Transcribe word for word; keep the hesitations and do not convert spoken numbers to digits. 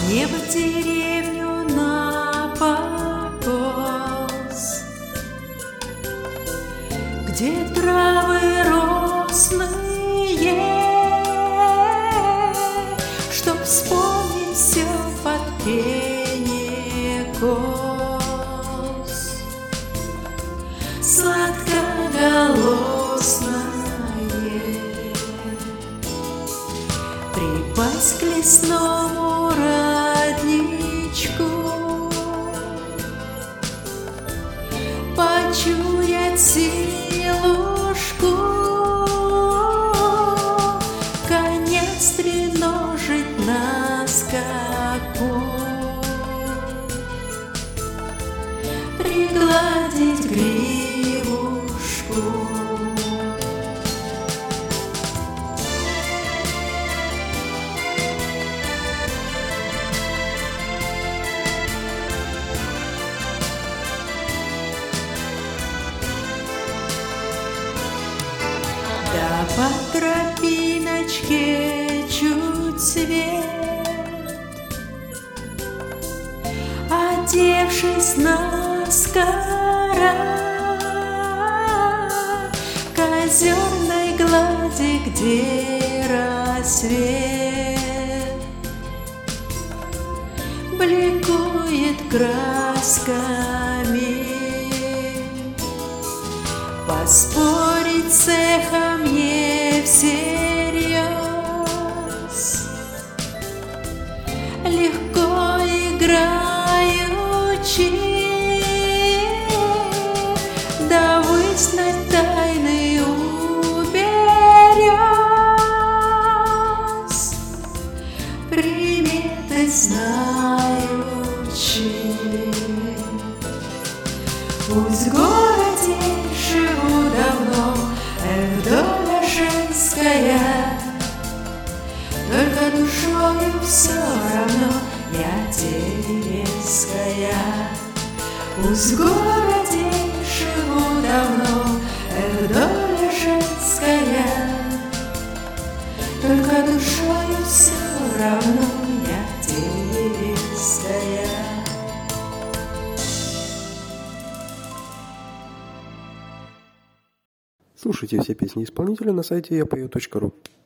Не в деревню на покос, где травы росные, чтоб вспомнить все под пение коз. Сладкоголосное припасть к лесному родничку, почуять силушку, коня стреножить на скаку, пригладить гривушку. Да по тропиночке чуть свет, одевшись наскоро, к озерной глади, где рассвет бликует красками. Поспорить с эхом не всерьез, легко играючи, да высь над тайной уберез, приметы знаючи. Пусть в городе живу давно, эх, доля женская, только душою все равно я деревенская. Пусть в городе живу давно, эх, доля женская, только душою все равно я деревенская. Слушайте все песни исполнителя на сайте я пою точка ру.